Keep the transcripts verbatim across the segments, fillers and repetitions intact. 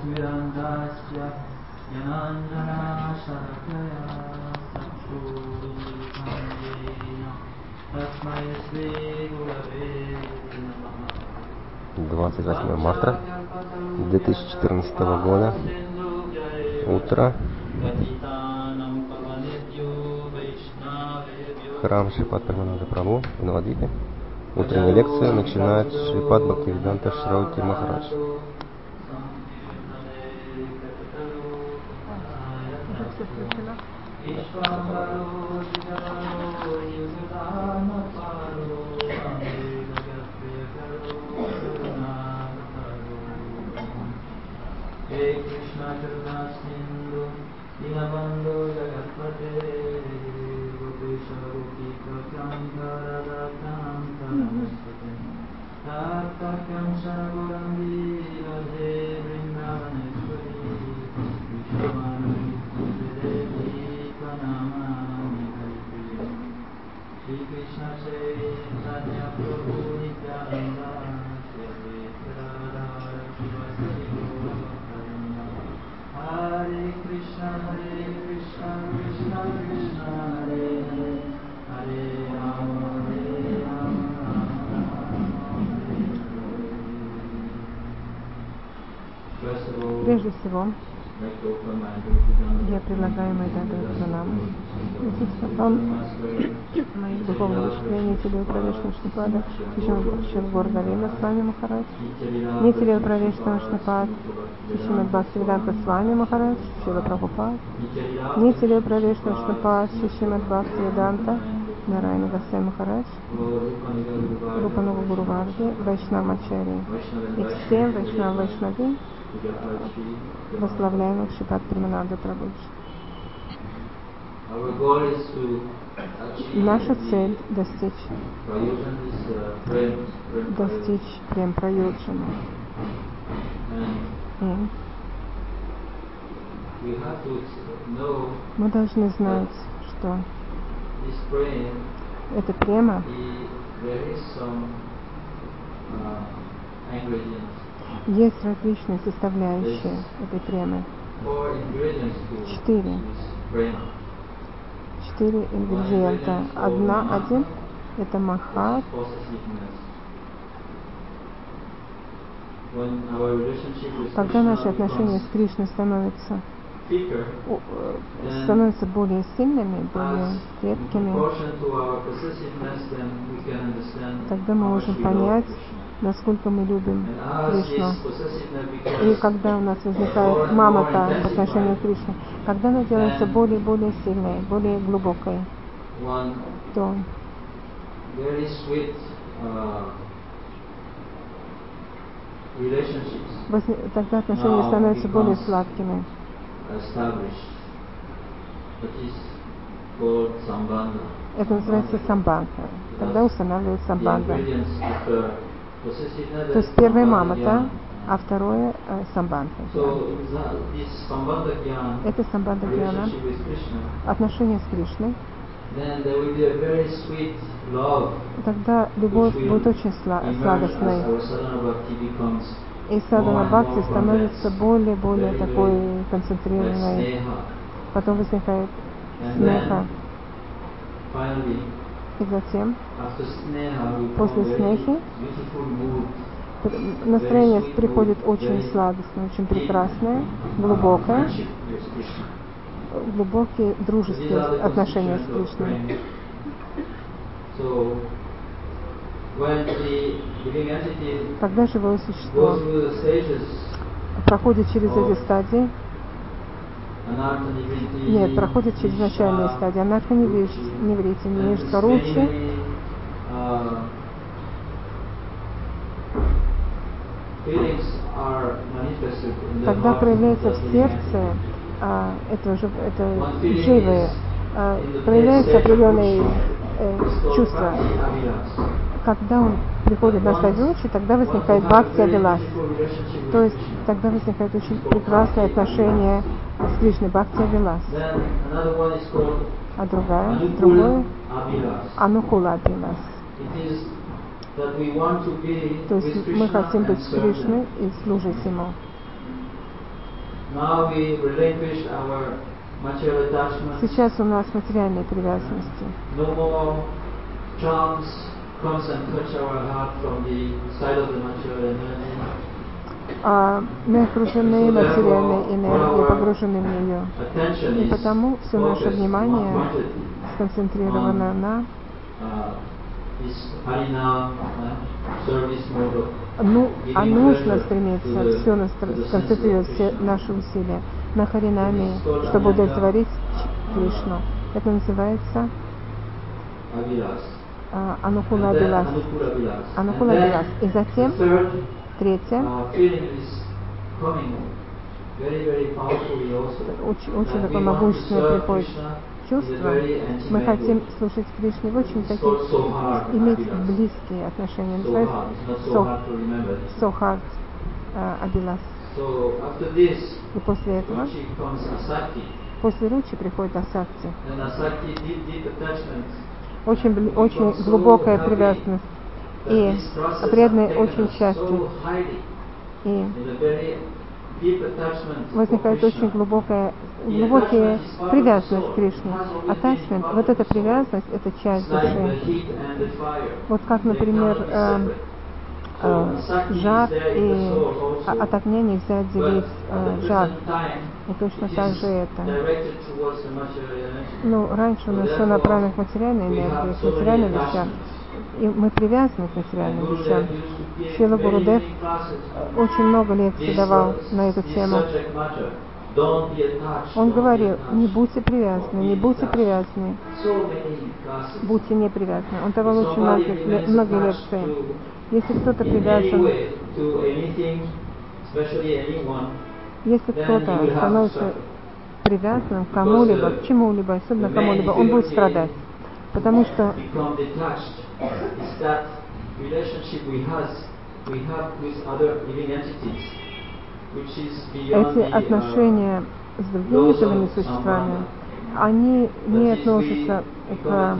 двадцать восьмое марта две тысячи четырнадцатого года. Утро. Храм Шрипад Парамананда Прабху в Навадвипе. Утреннюю лекцию начинает Шрипад Бхактивиданта Шраути Махарадж. Прежде всего, я предлагаю мои дадут пранамы. Мои духовные учителя, Нитилева Правешна Шнипада, Шишимад Бхактивиданта Горгалина с вами Махарадж, Нитилева Правешна Шнипад, Шишимад Бхактивиданта с вами Махарадж, Шила Прабхупад, Нитилева Правешна Шнипад, Шишимад Бхактивиданта, Нарайана Гасай Махарадж, Рупануга Гуру Варги, Вайшнавачари и всем Вайшнав Вайшнави, возглавляемых Шрипад Парамананда Прабху. Наша цель — достичь, достичь прем прайоджана. И мы должны знать, что эта према, есть различные составляющие этой премы. Четыре. Четыре ингредиента. Одна, один — это маха. Когда наши отношения с Кришной становятся, становятся более сильными, более крепкими, тогда мы можем понять, насколько мы любим Кришну. И когда у нас возникает мамата в отношении Кришны, когда она делается более и более сильной, более глубокой, то тогда отношения становятся более сладкими. Это называется самбандха. Тогда устанавливается самбандха. То есть первая мамата, а второе э, самбандха. Это самбандха гьяна, отношения с Кришной. Тогда любовь будет очень сладостной. И садхана бхакти становится более-более такой концентрированной. Потом возникает снеха. И затем, после снехи, настроение приходит очень сладостное, очень прекрасное, глубокое, глубокие дружеские отношения с Кришной. Когда живое существо проходит через эти стадии, нет, проходит через начальные стадии, анарха, неврити, нишка, ручи, тогда проявляется в сердце а, этого же, это дживы, а, проявляются определенные э, чувства. Когда он приходит на стадию ручи, тогда возникает бхакти авилас. То есть тогда возникает очень прекрасное отношение с Кришной, бхакти авилас. А другая, другое анукула авилас. То есть мы хотим быть с Кришной и служить Ему. Сейчас у нас материальные привязанности. А мы окружены материальной энергией, погружены в нее. И потому все наше внимание сконцентрировано на ну, а нужно стремиться все сконцентрировать все наши усилия на Харинаме, чтобы удовлетворить Кришну. Это называется а, Анукула Абилас. Анукула Абилас. И затем третье, очень, очень такое могущественное приходит чувство. Мы хотим служить Кришне в очень таких, иметь близкие отношения. Называется so, so hard uh, Абилас. И после этого, после Ручи приходит Асакти. Очень, очень глубокая привязанность. И преданные очень счастливы. И возникает очень глубокая, глубокая привязанность к Кришне. Attachment, вот эта привязанность, это часть души. Вот как, например, э, э, жар, и от огня нельзя отделить э, жар. И точно так же это. Ну, раньше у нас все направлено к материальной энергии, к материальным вещам. И мы привязаны к материальным вещам. Шрила Гурудев очень много лекций давал на эту тему. Он говорил, не будьте привязаны, не будьте привязаны, будьте не привязаны. Он давал очень многие, многие лекции. Если кто-то привязан, если кто-то становится привязанным к кому-либо, к чему-либо, особенно кому-либо, он будет страдать. Потому что эти отношения с другими живыми существами, они не относятся к...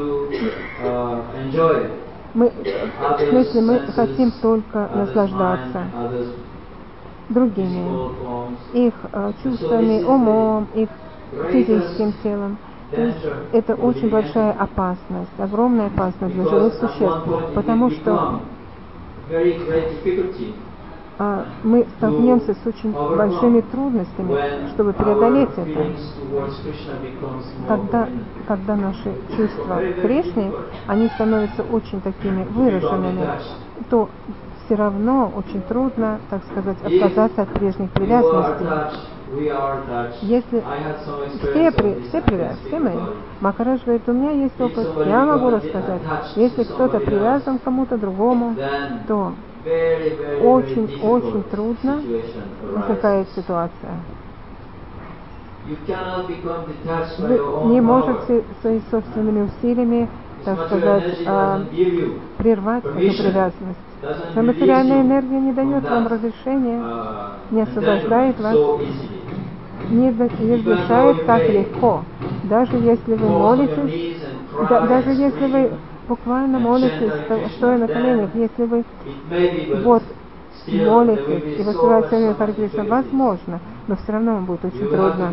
Мы, в смысле, мы хотим только наслаждаться другими, их э, чувствами, умом, их физическим телом. То есть это очень большая опасность, огромная опасность для живых существ, потому что а, мы столкнемся с очень большими трудностями, чтобы преодолеть это. Когда, когда наши чувства к Кришне, они становятся очень такими выраженными, то все равно очень трудно, так сказать, отказаться от прежних привязанностей. Если все, при, все привязаны, все мы, Махарадж говорит, у меня есть опыт, я могу рассказать. Если кто-то привязан к кому-то другому, то очень-очень трудно возникает ситуация. Вы не можете своими собственными усилиями, так сказать, э, прервать эту привязанность. Но материальная энергия не дает вам разрешения, не освобождает вас, не разрешает так легко. Даже если вы молитесь, да, даже если вы буквально молитесь, стоя на коленях, если вы вот молитесь и воспеваете Харе Кришна, возможно, но все равно вам будет очень трудно.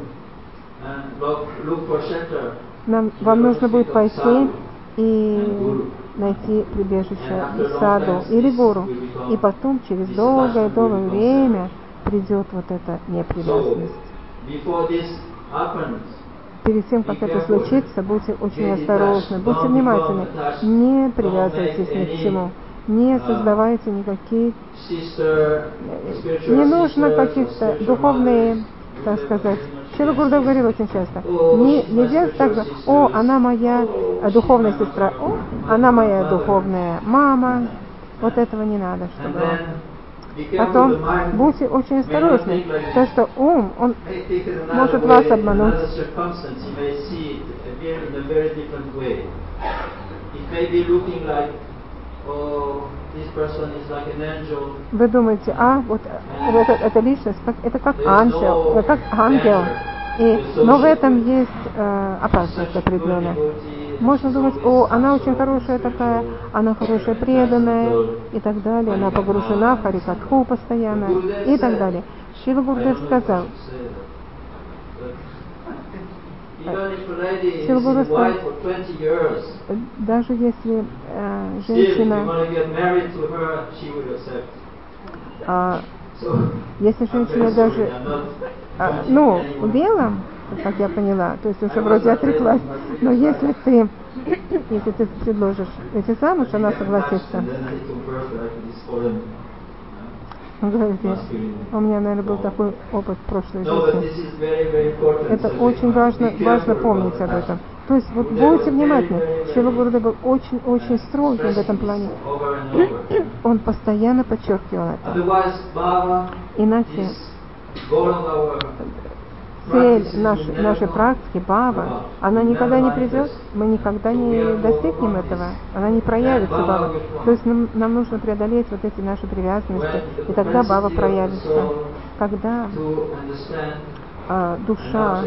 Нам, вам нужно будет пойти и найти прибежище в саду или гуру. И потом, через долгое-долгое время, придет вот эта непривязанность. Перед тем, как это случится, будьте очень осторожны, будьте внимательны. Не привязывайтесь ни к чему. Не создавайте никакие... Не нужно каких-то духовные, так сказать... Шрила Гурудев говорил очень часто. Не, нельзя так же, о, она моя духовная сестра, о, она моя духовная мама. Вот этого не надо, чтобы... Потом будьте очень осторожны, потому что ум, он может вас обмануть. Вы думаете, а, вот это, эта личность, как, это как ангел, как ангел. И, но в этом есть э, опасность определенная. Можно думать, о, она очень хорошая такая, она хорошая преданная и так далее, она погружена в Харикатху постоянно и так далее. Шрила Гурудев сказал, Шрила Гурудев сказал, даже если э, женщина, э, если женщина даже, э, ну, в белом, как я поняла, то есть уже вроде отреклась, но если ты, если ты предложишь выйти замуж, она согласится. Он говорит, у меня, наверное, был такой опыт в прошлой жизни. Это очень важно, важно помнить об этом. То есть, вот будьте внимательны. Шрила Гурудев был очень-очень строгим в этом плане. Он постоянно подчеркивал это. Иначе цель нашей, нашей практики, бхава, она никогда не придет, мы никогда не достигнем этого, она не проявится, бхава. То есть нам, нам нужно преодолеть вот эти наши привязанности, и тогда бхава проявится. Когда а, душа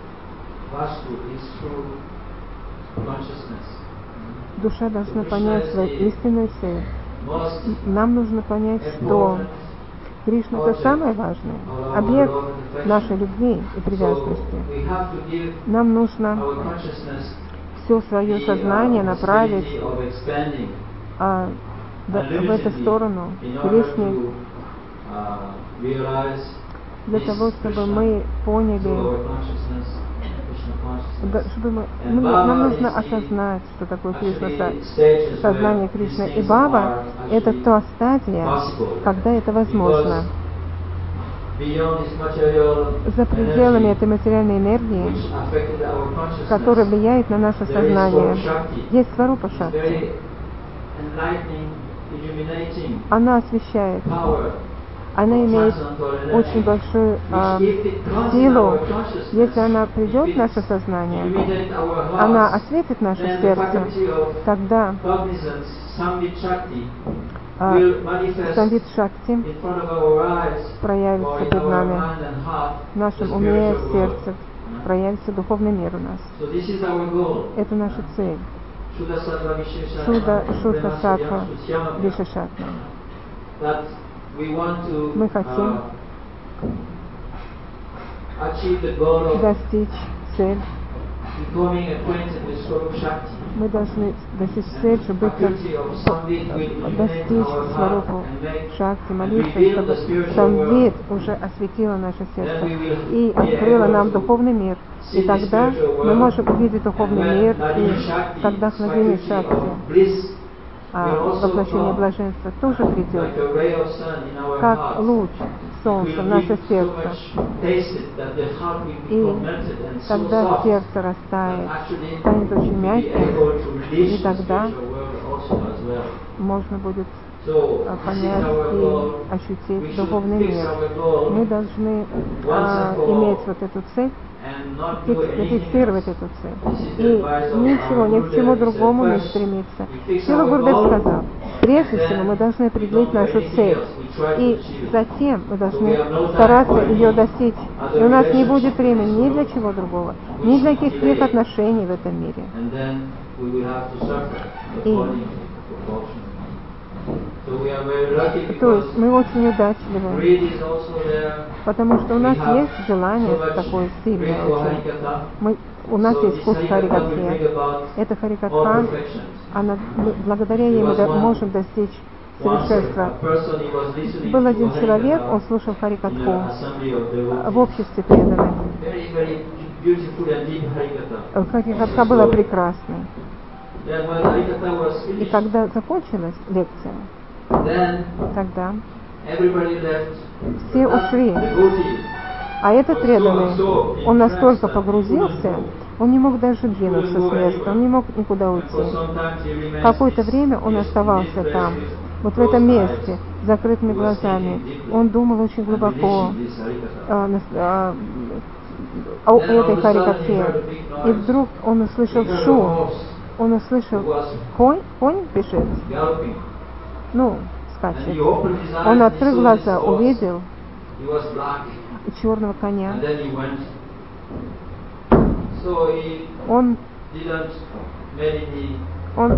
душа должна понять свою истинную цель. Нам нужно понять, что Кришна — это самое важное, объект нашей любви и привязанности. Нам нужно все свое сознание направить а, в, в эту сторону Кришны, для того, чтобы мы поняли, чтобы мы, мы, нам нужно осознать, что такое Кришна, сознание Кришны. И бхава — это та стадия, когда это возможно. За пределами этой материальной энергии, которая влияет на наше сознание, есть сварупа шакти. Она освещает. Она имеет очень большую э, силу. Если она придет в наше сознание, она осветит наше сердце, тогда э, Самвит Шакти проявится перед нами, в нашем уме, в сердце, проявится духовный мир у нас. Это наша цель. Шуда, Шудха, Сатва, Вишешатва. Мы хотим достичь цель. Мы должны достичь цель, чтобы быть, достичь сварупу шакти, молиться, чтобы Самвит уже осветила наше сердце и открыла нам духовный мир. И тогда мы можем увидеть духовный мир, и тогда хладение шакти, а воплощение блаженства тоже придет, как луч солнца в наше сердце. И тогда сердце растает, станет очень мягким, и тогда можно будет понять и ощутить духовный мир. Мы должны а, иметь вот эту цель, фиксировать эту цель. И ничего, ни к чему другому не стремиться. Шрила Гурудев сказал, прежде всего мы должны определить нашу цель. И затем мы должны стараться ее достичь. И у нас не будет времени ни для чего другого, ни для каких отношений в этом мире. И то есть мы очень удачливы, потому что у нас есть желание такое сильное очень. Мы, у нас есть вкус Харикатхи. Это Харикатха, она, мы, благодаря ей мы до, можем достичь совершенства. Был один человек, он слушал Харикатху в обществе преданных. Харикатха была прекрасной. И когда закончилась лекция, тогда все ушли. А этот преданный, он настолько погрузился, он не мог даже двинуться с места, он не мог никуда уйти. Какое-то время он оставался там, вот в этом месте, с закрытыми глазами. Он думал очень глубоко о, о, о этой Харикатхе. И вдруг он услышал шум. Он услышал, конь, конь бежит. Ну, скачет. Он открыл глаза, увидел черного коня. Он, он,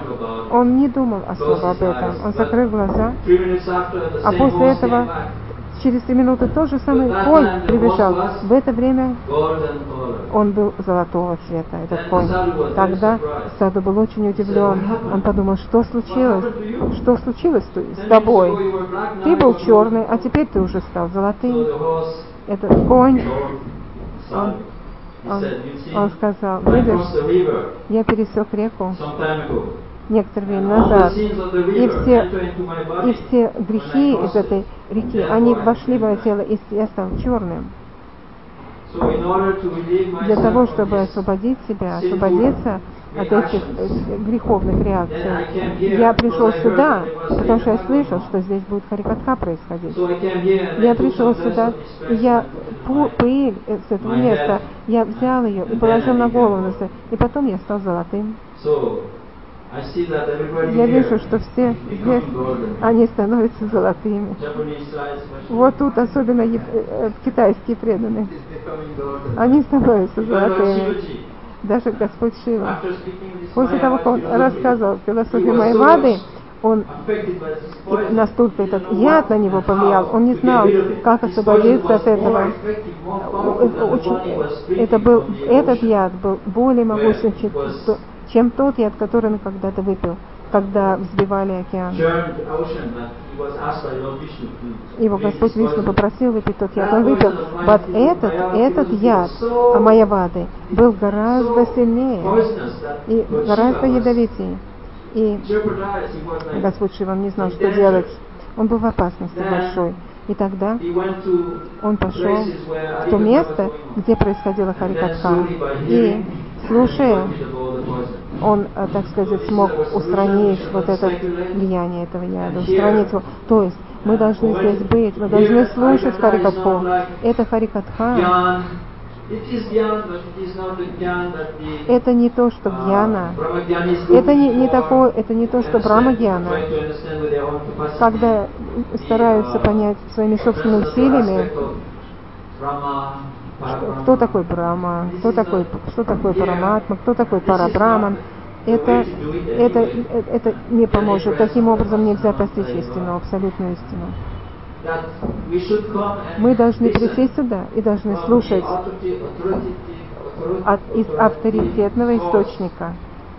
он не думал особо об этом. Он закрыл глаза, а после этого через три минуты тот же самый конь прибежал. В это время он был золотого цвета, этот конь. Тогда Саду был очень удивлен. Он подумал, что случилось? Что случилось с тобой? Ты был черный, а теперь ты уже стал золотым. Этот конь, он, он, он сказал, видишь, я пересек реку некоторое время назад, и все, и все грехи из этой реки, они вошли в мое тело, и я стал черным. Для того, чтобы освободить себя, освободиться от этих греховных реакций, я пришел сюда, потому что я слышал, что здесь будет харикатха происходить. Я пришел сюда, и я пыль с этого места, я взял ее и положил на голову, и потом я стал золотым. Я вижу, что все здесь, они становятся золотыми. Вот тут особенно китайские преданные. Они становятся золотыми. Даже Господь Шива. После того, как он рассказывал философию Майявады, он настолько этот яд на него повлиял, он не знал, как освободиться от этого. Очень, это был, этот яд был более могущественным, чем, чем тот яд, который он когда-то выпил, когда взбивали океан. Его Господь Вишну попросил выпить тот яд, он выпил. Вот этот, этот яд Майявады был гораздо сильнее и гораздо ядовитее. И Господь Шива не знал, что делать. Он был в опасности большой. И тогда он пошел в то место, где происходила харикатха. И, слушая, он, так сказать, смог устранить вот это влияние этого яда, устранить его. То есть мы должны здесь быть, мы должны слушать харикатху. Это харикатха. Это не то, что гьяна. Это не, не такое, это не то, что брахма-гьяна. Когда стараются понять своими собственными усилиями, что, кто такой Брахма, кто такой, что такое Параматма, кто такой Парабраман, это, это, это, это не поможет. Таким образом нельзя постичь истину, абсолютную истину. Мы должны прийти сюда и должны слушать от, из авторитетного источника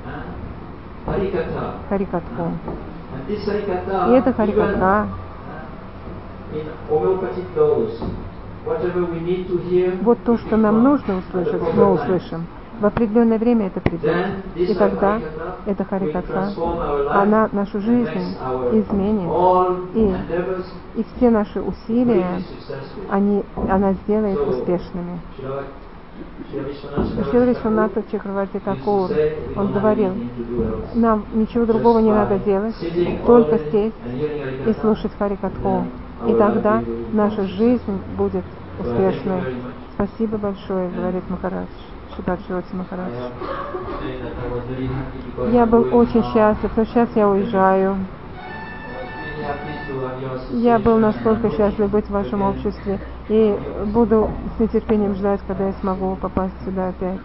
харикатху. И это харикатха. Вот то, что нам нужно услышать, мы услышим. В определенное время это придет. И тогда эта харикатха, она нашу жизнь изменит. И, и все наши усилия, они, она сделает успешными. Шрила Вишванатха Чакраварти Такур, он говорил, нам ничего другого не надо делать, только сесть и слушать харикатху. И тогда наша жизнь будет успешной. Спасибо большое, говорит Махарадж, Шрипад Шивати Махарадж. Я был очень счастлив, но сейчас я уезжаю. Я был настолько счастлив быть в вашем обществе и буду с нетерпением ждать, когда я смогу попасть сюда опять.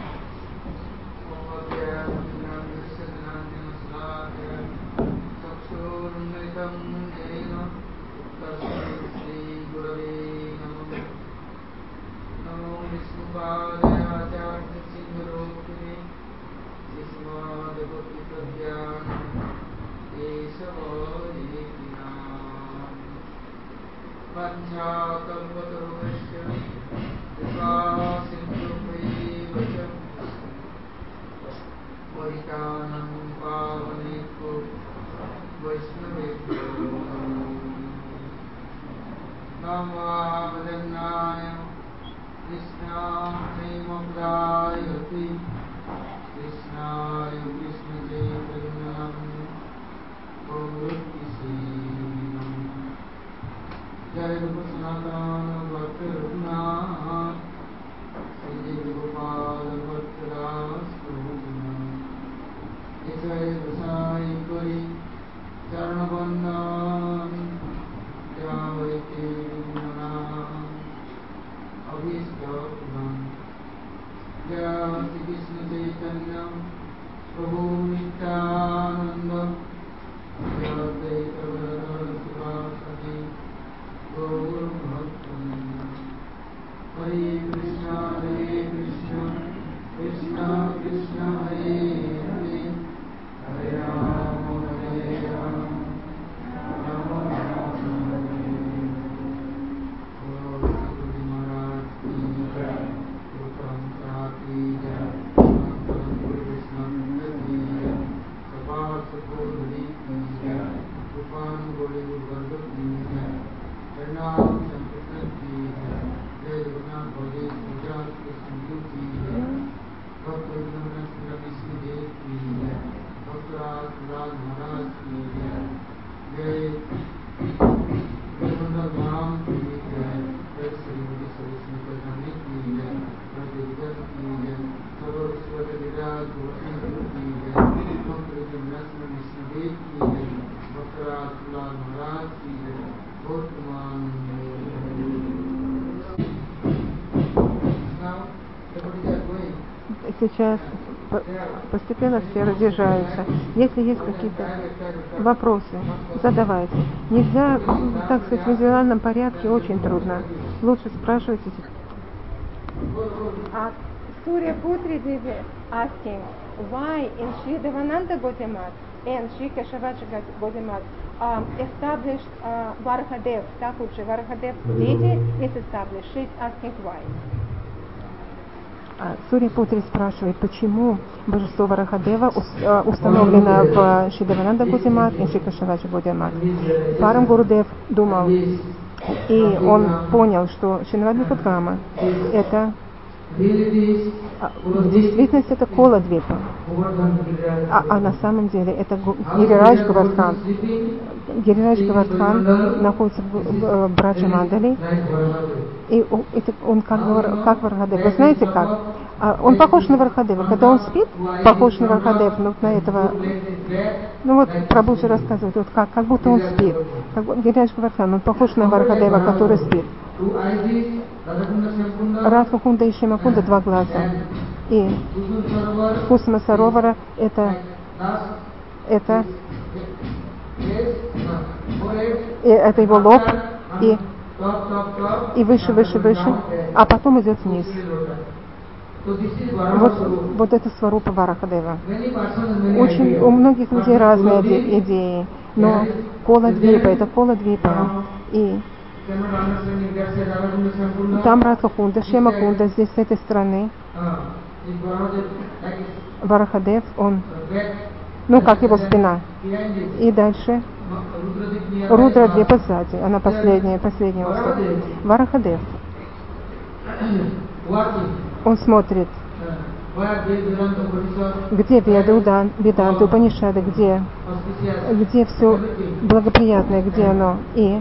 Panchākalpataruvasya Kripa Sindhupaivacha Paritānam Pāvanekko Vaishnavekko Namo Vajannāya Krishnāya Mapurāyati Krishnāya Krishna Chaitanyam Gaurukishinam Jai Rupa Sanatana Bhakti Raghunath Sri Gopala Bhakti Das Prabhupana Jai Vasai Kori Charana Bandhan Javaiti Manam Abhishta Puran Jai Sri Krishna Chaitanya Prabhu Nityananda Jai Advaita Gadadhara Sivasati Gaur сейчас постепенно все разъезжаются. Если есть какие-то вопросы, задавайте. Нельзя, так сказать, в индивидуальном порядке очень трудно. Лучше спрашивайте. А Surya Putri Devi asking why in Sri Devananda Gaudiya and Sri Keshavaji Gaudiya um, established uh, Varahadev, Thakurji Varahadev Deity is established. She's asking why. Сурья Путри спрашивает, почему божество Варахадева установлено в Шри Девананда Гауdiya Мат и Шри Кешаваджи Гауdiya Мат. Парам Гурудев думал, и он понял, что Шинвадми Пудгама это в действительности это Кола Двипа, а, а на самом деле это Гирирадж Гавардхан. Гирирадж Гавардхан находится в, в, в Браджа Мандали, и он, это, он как, как Варахадев. Вы знаете как? А, он похож на Варахадева. Когда он спит, похож на Варахадева, но на этого. Ну вот Прабхуджи рассказывает, вот как, как будто он спит. Как, Гирирадж Гавардхан, он похож на Варахадева, который спит. Радха Кунда и Шима Кунда два глаза. И Кусма Саровара это это и это его лоб и и выше, выше, выше, а потом идет вниз. Вот, вот это Сварупа Варахадева. Очень у многих людей разные идеи, но Кола Двипа это Кола Двипа. И там Радха Кунда, Шема Кунда, здесь с этой стороны Варахадев, он, ну как его спина. И дальше Рудра Двипа сзади, она последняя, последняя остров. Варахадев, он смотрит, где Веда, Веданта, Упанишады, где, где все благоприятное, где оно, и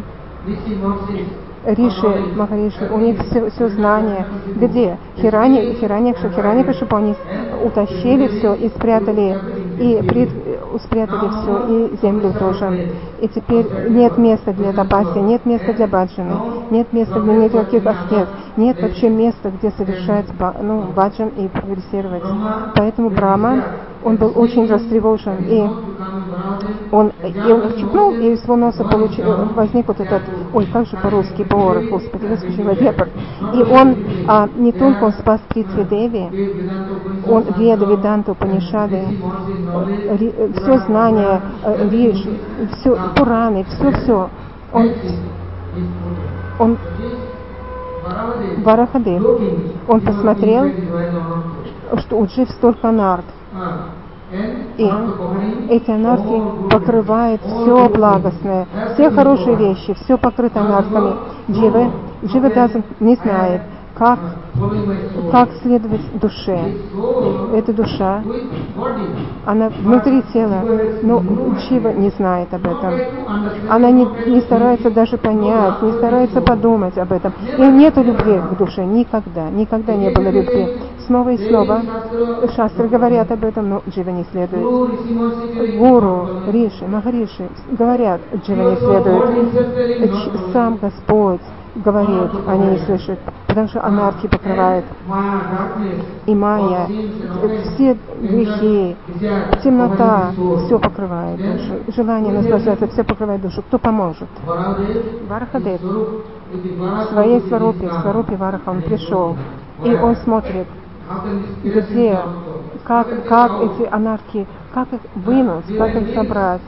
Риши, Махариши, у них все, все знание. Где? Хирани, Хирани, Хирани Кашипу, они утащили все и спрятали, и пред, спрятали все, и землю тоже. И теперь нет места для тапаси, нет места для баджаны, нет места для никаких аскез, нет вообще места, где совершать ну, баджан и прогрессировать. Поэтому Брахма, он был очень растревожен, и он, и он чипнул, и из его носа получ, возник вот этот, ой, как же по-русски, Бор, Господи, выскочила вепрь. И он, а, не только он спас Притхви Деви, он Веда, Веданта, Упанишады, все знания, Риш, все, Пураны, все-все. Он, он, Варахадев, он посмотрел, что у Джив столько нард. И эти анархи покрывают все благостное, все хорошие вещи, все покрыто анархами. Джива, Джива даже не знает, как, как следовать душе. Эта душа, она внутри тела, но Джива не знает об этом. Она не, не старается даже понять, не старается подумать об этом. И нету любви к душе, никогда, никогда не было любви. Снова и снова шастры говорят об этом, но Джива не следует. Гуру, Риши, Махариши говорят, Джива не следует. Сам Господь говорит, они не слышат, потому что анархи покрывает. И майя, все грехи, темнота, все покрывает душу. Желание наслаждаться, все покрывает душу. Кто поможет? Варахадев в своей сварупе, в сварупе Вараха он пришел, и он смотрит, где, как, как эти анархи, как их вынуть, как их собрать.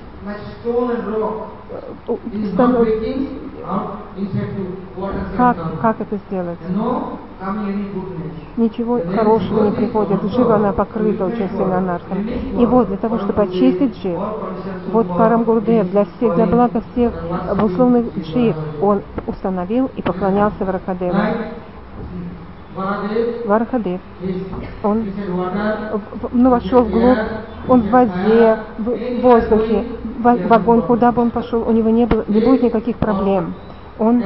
Как, как это сделать? Ничего хорошего не приходит. Джива, она покрыта очень сильно анархами. И вот для того, чтобы очистить Джив, вот Парам Гурудев, для всех, для блага всех условных Джив, он установил и поклонялся Варахадеву. Варахадев, он ну, вошел вглубь, он в воде, в воздухе, в огонь, куда бы он пошел, у него не, было, не будет никаких проблем. Он,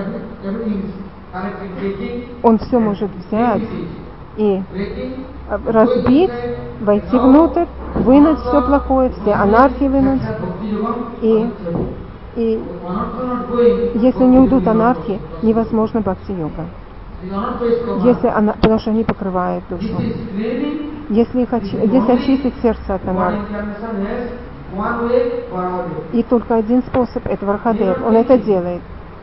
он все может взять и разбить, войти внутрь, вынуть все плохое, все анархии вынуть. И, и если не уйдут анархии, невозможно бхакти-йога. Если она, потому что они покрывают душу. Если, их очи... Если очистить сердце от анархии, и только один способ — это Варахадев, он это делает.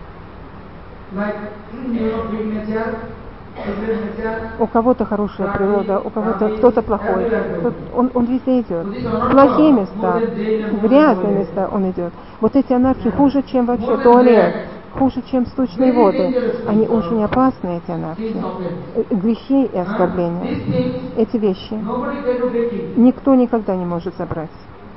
У кого-то хорошая природа, у кого-то кто-то плохой. Он, он везде идет. В плохие места, в грязные места он идет. Вот эти анархии хуже, чем вообще туалет, хуже, чем сточные воды. Они очень опасны, эти анархии. Грехи и оскорбления. Эти вещи никто никогда не может забрать.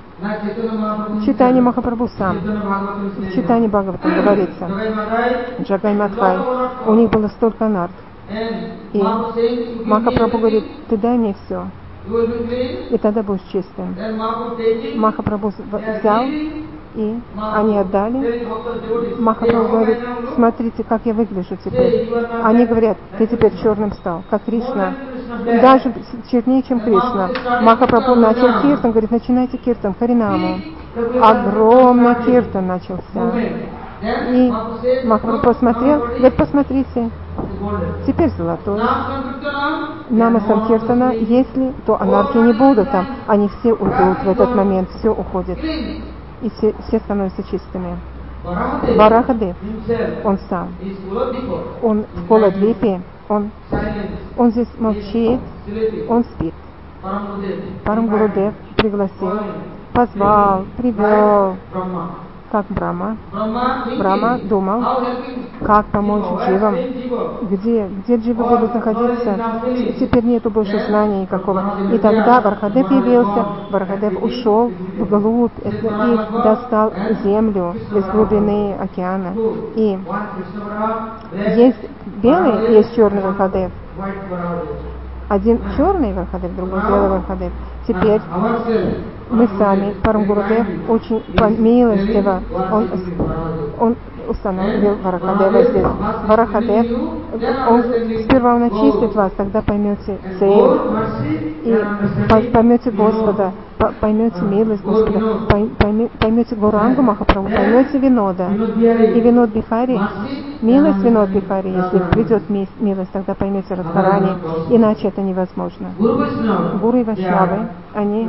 В читании Махапрабху сам, в читании Бхагаватам говорится, Джагай Матхай, у них было столько анарх. И Махапрабху говорит: ты дай мне все, и тогда будешь чистым. Махапрабху взял, и они отдали. Махапрабху говорит: смотрите, как я выгляжу теперь. Они говорят: ты теперь черным стал, как Кришна. Даже чернее, чем Кришна. Махапрабху начал киртан, говорит: начинайте киртан, харинаму. Огромный киртан начался. И Махапрабху посмотрел, говорит: посмотрите, теперь золотой. Нама Санкиртана, если, то анархии не будут там. Они все уйдут в этот момент, все уходит. И все, все становятся чистыми. Варахадев, он сам, он в Коладвипе, он, он здесь молчит, он спит. Парам Гурудев пригласил, позвал, привел, как Брахма. Брахма думал, как помочь дживам, где, где дживы будут находиться. Теперь нету больше знания никакого. И тогда Варахадев явился, Варахадев ушел вглубь и достал землю из глубины океана. И есть белый, есть черный Варахадев. Один черный Варахадев, другой белый Варахадев. Теперь мы сами, Парам Гурудев, очень милостиво, он, он установил Варахадева здесь. Варахадев, он сперва он очистит вас, тогда поймете цель, и поймете Господа, поймете милость Господа, поймете Гурангу Махапрабху, поймете Винода. И Винод Бихари, милость Винод Бихари, если придет милость, тогда поймете Радхарани, иначе это невозможно. Гуру и Вайшнавы, они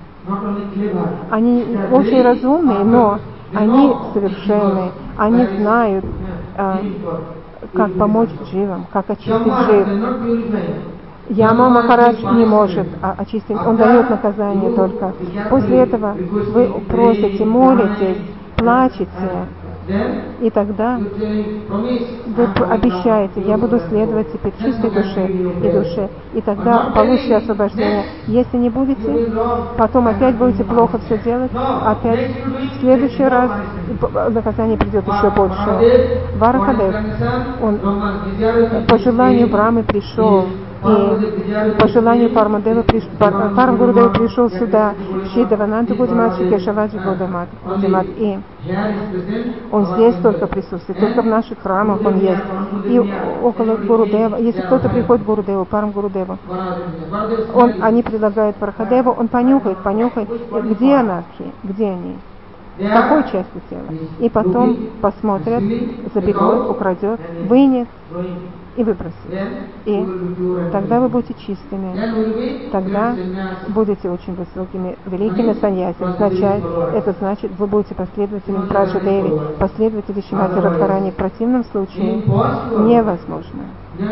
Они очень разумные, но они совершенные. Они знают, э, как помочь дживам, как очистить джив. Яма Махарадж не может очистить, он дает наказание только. После этого вы просите, молитесь, плачете. И тогда вы обещаете: я буду следовать теперь чистой душе и душе. И тогда получите освобождение. Если не будете, потом опять будете плохо все делать, опять в следующий раз наказание придет еще больше. Варахадев, он по желанию Брамы пришел, и по желанию Парамадева приш... Парам Гурудева пришел сюда, Шидавананта Гудимат, Шикешаваджи Гудимат, и он здесь только присутствует, только в наших храмах он есть. И около Гурудева, если кто-то приходит к Гурудеву, Парам Гурудеву, он, они предлагают Варахадеву, он понюхает, понюхает, где анархии, где они, в какой части тела. И потом посмотрят, заберет, украдет, вынет и выбросит. И тогда вы будете чистыми. Тогда будете очень высокими, великими саньясами. Означает, это значит, вы будете последователем Праджа Деви, последователем Шримати Радхарани. В противном случае невозможно.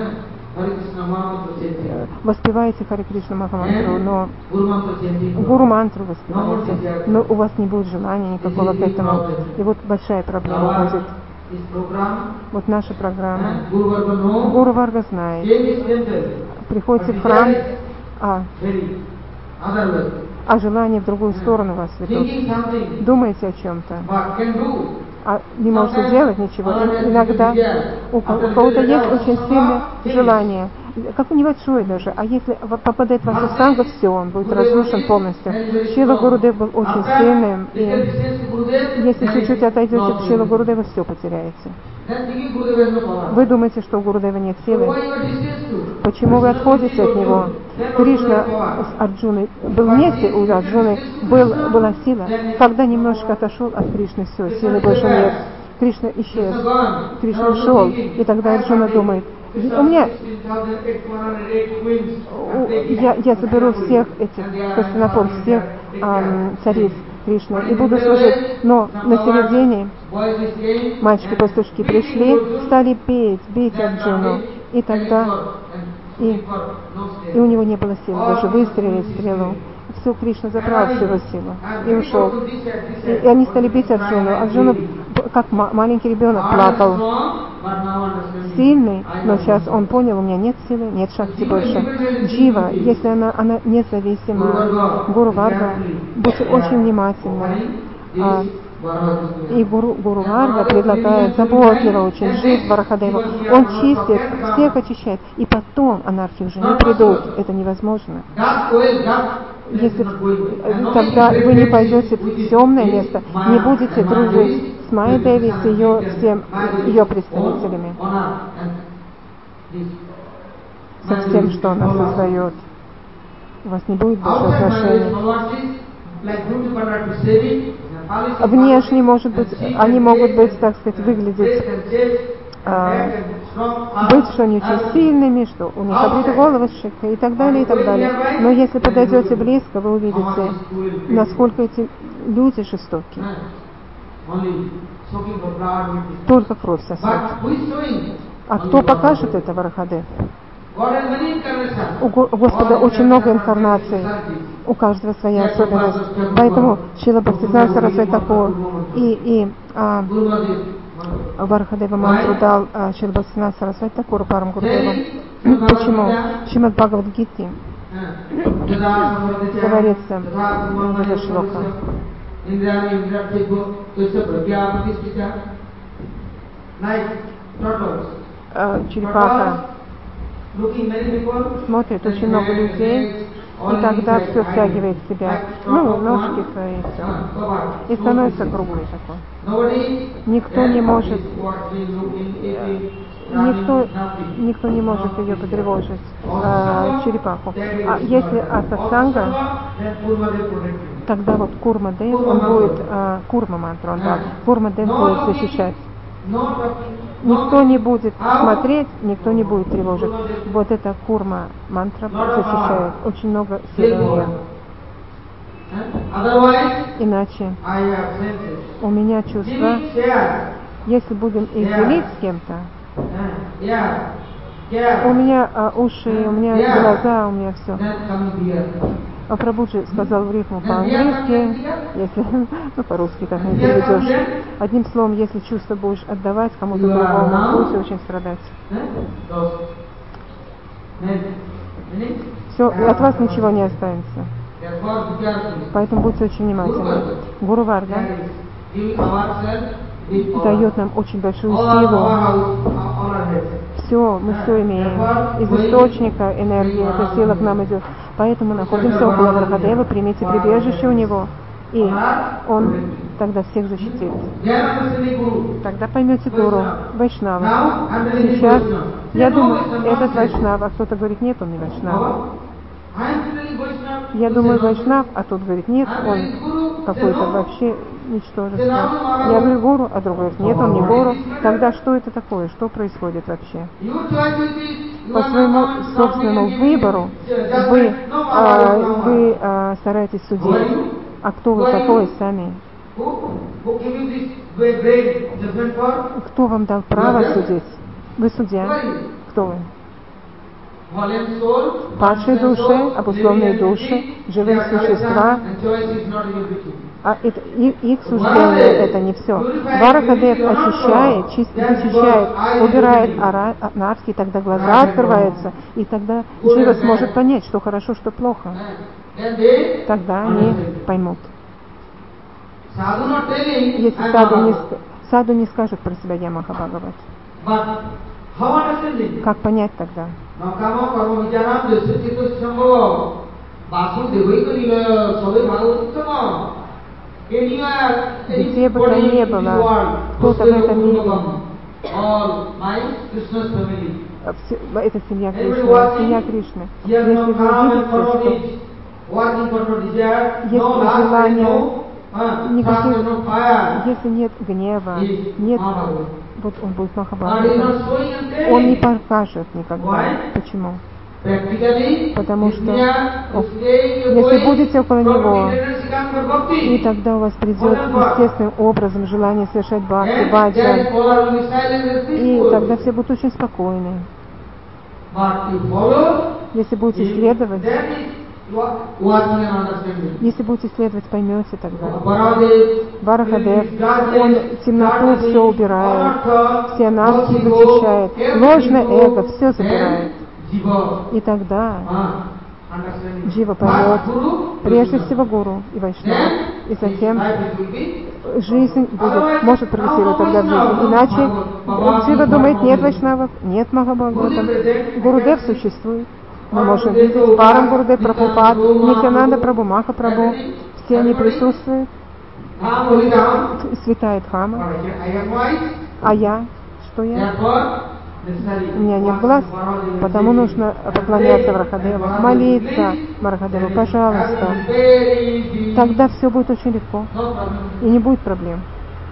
Воспеваете Харе Кришна Махамантру, но Гуру мантру воспеваете, но у вас не будет желания никакого к этому. И вот большая проблема будет. Вот наша программа. Гуру Варга знает. Приходите в храм, а, а желание в другую сторону вас ведут. Думаете о чем-то, а не можете делать ничего. И иногда у кого-то есть очень сильное желание, как небольшое даже, а если попадает в вашу сангу, все, он будет разрушен полностью. Шрила Гурудев был очень сильным, и если чуть-чуть отойдете от Шрила Гурудева, все потеряете. Вы думаете, что у Гурудева нет силы? Почему вы отходите от него? Кришна с Арджуной был вместе, у Арджуны был, была сила. Когда немножко отошел от Кришны, все, силы больше нет. Кришна исчез, Кришна ушел, и тогда Арджуна думает: И у меня я, я заберу всех этих космофон, всех эм, цариц Кришны и буду служить. Но на середине мальчики-пастушки пришли, стали петь, бить Арджуну. И тогда и, и у него не было сил даже выстрелить стрелу. Все, Кришна забрал всю его силу и ушел. И, и они стали бить Арджуну. Арджуна, как ма- маленький ребенок, плакал. Сильный, но сейчас он понял, у меня нет силы, нет шакти больше. Джива, если она, она независима, Гуру Варга, будьте очень внимательны. А, и Гуру, Гуру Варга предлагает заботливо очень жить Варахадеву. Он чистит, всех очищает. И потом анархии уже не придут. Это невозможно. Если тогда вы не пойдете в темное место, не будете дружить с Майей Деви, с ее, всем, ее представителями, со всем, что она создает. У вас не будет больше отношений. Внешне, может быть, они могут быть, так сказать, выглядеть, э, быть, что они очень сильными, что у них обриты головы шикой и так далее, и так далее. Но если подойдете близко, вы увидите, насколько эти люди жестоки. Только кровь сосут. А кто покажет это, Варахадев? У Господа очень много инкарнаций, у каждого своя особенность. Поэтому Шрила Бхактисиданта Сарасвати Такур и, и а, Варахадева мантру дал а, Шрила Бхактисиданта Сарасвати Такуру Парам Гурудеву. Почему? Шримад Бхагавад-гите говорится в этой шлока. Черепаха смотрит очень много людей, и тогда все втягивает в себя, ну, ножки свои, все, и становится круглой такой. Никто не может, никто, никто не может ее потревожить, э, черепаху. А если асасанга, тогда вот Курма Дев, он будет, э, Курма мантру он дал, Курма Дев будет защищать. Никто не будет смотреть, никто не будет тревожить. Вот эта Курма мантра защищает. Очень много силы у нее. Иначе у меня чувство, если будем их делить с кем-то, у меня а, уши, у меня глаза, у меня все. А Прабхуджи сказал в рифму по-английски, если, ну, по-русски так не переведешь. Одним словом, если чувство будешь отдавать кому-то другому, будете очень страдать. Все, и от вас ничего не останется. Поэтому будьте очень внимательны. Гуру Варга дает нам очень большую силу. Все, мы все имеем. Из источника энергии эта сила к нам идет. Поэтому находимся около Варахадева, примите прибежище у него, и он тогда всех защитит. Тогда поймете Гуру, Вайшнава. Сейчас, я думаю, этот Вайшнав, а кто-то говорит, нет, он не Вайшнав. Я думаю, Вайшнав, а тот говорит, нет, он какой-то вообще ничтожество. Я говорю, Гуру, а другой говорит, нет, он не Гуру. Тогда что это такое? Что происходит вообще? По своему собственному выбору вы, а, вы а, стараетесь судить. А кто вы такой сами? Кто вам дал право судить? Вы судья. Кто вы? Падшие души, обусловленные души, живые существа. А это, их, их суждение это не все. Варахадев очищает, чист, вычищает, убирает анархии, тогда глаза открываются, и тогда Джива сможет понять, что хорошо, что плохо. Тогда они поймут. Если саду не, саду не скажет про себя «Я Махабхагават». Как понять тогда? Где бы то ни было, кто-то в этом мире, это семья Кришны, семья Кришны. Если вы увидите, что есть желание uh, никаких, fire, no fire, если нет гнева, he- нет, Mahabharata. вот он будет But he is Махабхарата. not showing and telling. Он не покажет никогда. Why? Почему? Practically, Потому if что we are о, staying если away будете около from него, internal Sikanga Bhakti, и тогда у вас придет естественным образом желание совершать бхакти, and баджан, that follower will be silent and и peaceful. тогда все будут очень спокойны. But you follow, Если будете you- следовать, then is you are watching and understanding. если будете следовать, поймете тогда. Bharadeva, Барахадев, darkness, он темноту darkness, все убирает, anartha, все анархии false ego, вычищает, everything ложное ego, эго все забирает. and jiva. И тогда Ah, understanding. Джива First поймет Guru, прежде Vaishnava. всего гуру и вайшнава, Then и his затем life will be жизнь будет, Otherwise, может прогрессировать тогда в жизни. Иначе Джива думает, нет вайшнавов, нет Махабхагаватам, Гурудев существует. Мы можем видеть Парам Гурудев, Прабхупад, Нитянанда Прабху, Маха Прабху, все они присутствуют, Ram, Holy Ram. святая Дхама, But I am white, а я, что я? therefore necessary. У меня нет глаз, потому нужно поклоняться Варахадеву, молиться Варахадеву, пожалуйста. Тогда все будет очень легко и не будет проблем.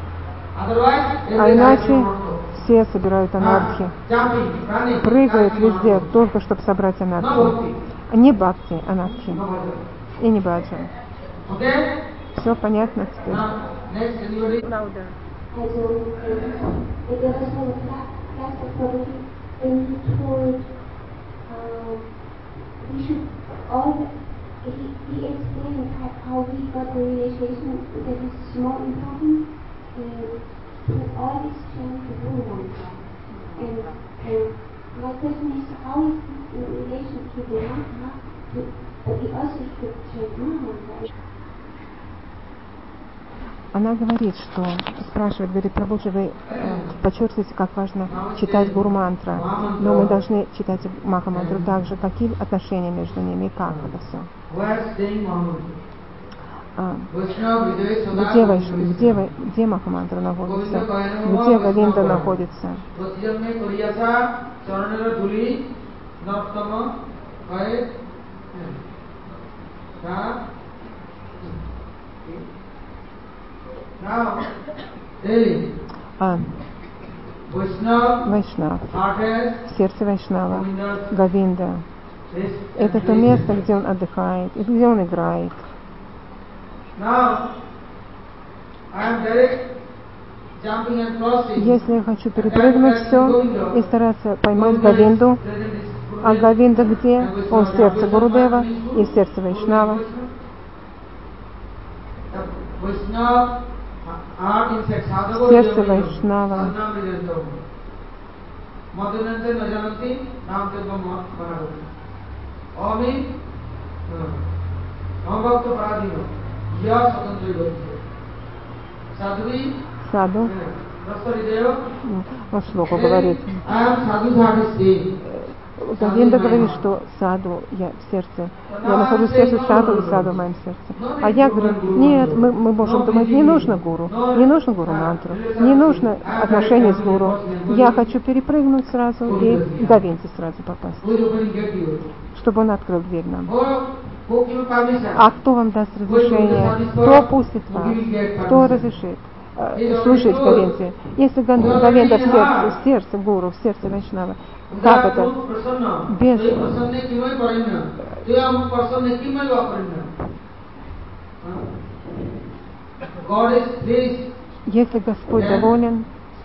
А иначе все собирают анархи, прыгают везде, только чтобы собрать анархию. Не бхакти, анархи. И не баджан. Все понятно теперь? Правда. Also, äh, der das wohl Klasse Prodigy in told uh, we should all he, he explained how we got the realization that it's more important uh, to always chant the Guru mantra. And uh, my question is, how is this in relation to the mantra? To, but we also should chant Maha mantra. Она говорит, что, спрашивает, говорит, Прабхуджи, вы э, подчеркиваете, как важно читать гуру-мантра, но мы должны читать маха-мантру также. Какие отношения между ними и как это все? А, где, вайш... где, вай... где маха-мантра находится? Где Говинда находится? А, Вайшнав, в сердце Вайшнава, Говинда. Это то место, где он отдыхает, и где он играет. Если я хочу перепрыгнуть все и стараться поймать Говинду, а Говинда где? Он в сердце Гурудева и в сердце Вайшнава. Сердце Вайшнава. Саду. Вот шлока говорит. Говинда говорит, что саду, я в сердце, я нахожусь в сердце саду, и саду в моем сердце. А я говорю, нет, мы, мы можем думать, не нужно гуру, не нужно гуру мантру, не нужно отношения с гуру. Я хочу перепрыгнуть сразу и к Говинде сразу попасть, чтобы он открыл дверь нам. А кто вам даст разрешение? Кто пустит вас? Кто разрешит э, служить Говинде? Если Говинда в сердце, в сердце гуру, в сердце Вайшнава, как это? Без... Если Господь доволен,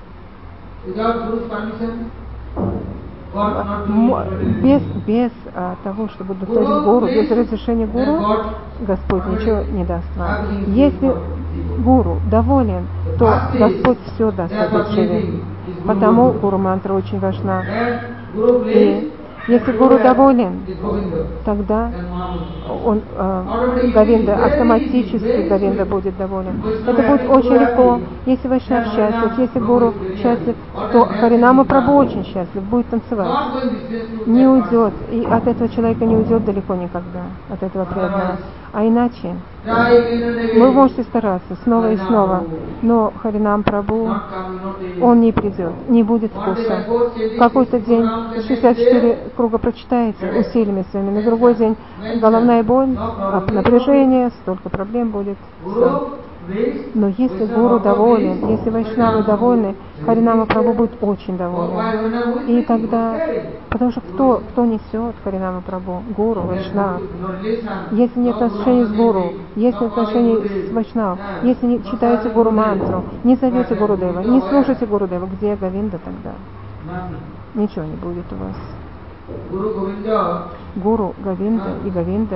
без, без а, того, чтобы удовлетворить гуру, без разрешения гуру, Господь ничего не даст вам. Если гуру доволен, то Господь все даст в этой дживе. Потому гуру мантра очень важна. И если гуру доволен, тогда он, э, Говинда, автоматически Говинда будет доволен. Это будет очень легко. Если Вайшнав счастлив, если гуру счастлив, то Харинама Прабху очень счастлив, будет танцевать. Не уйдет, и от этого человека не уйдет далеко никогда, от этого преданного. А иначе вы можете стараться снова и снова, но Харинам Прабху, он не придет, не будет вкуса. В какой-то день шестьдесят четыре круга прочитаете усилиями своими, на другой день головная боль, напряжение, столько проблем будет. Все. pleased, Но если Vaishnava гуру also доволен, pleased, если вайшнавы довольны, Харинама Прабху будет очень доволен. И тогда, потому что кто, кто несет Харинама Прабху? Гуру, Вайшнав. Если нет отношений с гуру, если нет отношений с Вайшнав, если не читаете гуру мантру, не зовете Гурудева, не слушаете Гурудева, где Говинда тогда? Ничего не будет у вас. Гуру, Говинда и Говинда.